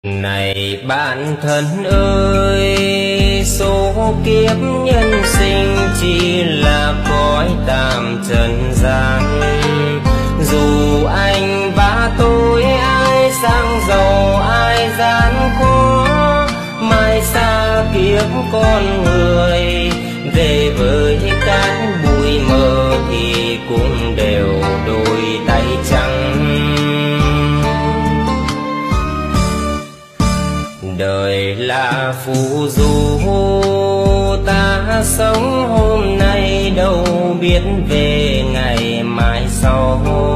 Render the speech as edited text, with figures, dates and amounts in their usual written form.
Này bạn thân ơi, số kiếp nhân sinh chỉ là cõi tạm trần gian. Dù anh và tôi ai sang giàu ai gian khó, mai xa kiếp con người, về với cát bụi mờ thì cũng đều đôi tay trắng. Đời là phù du, ta sống hôm nay đâu biết về ngày mai sau.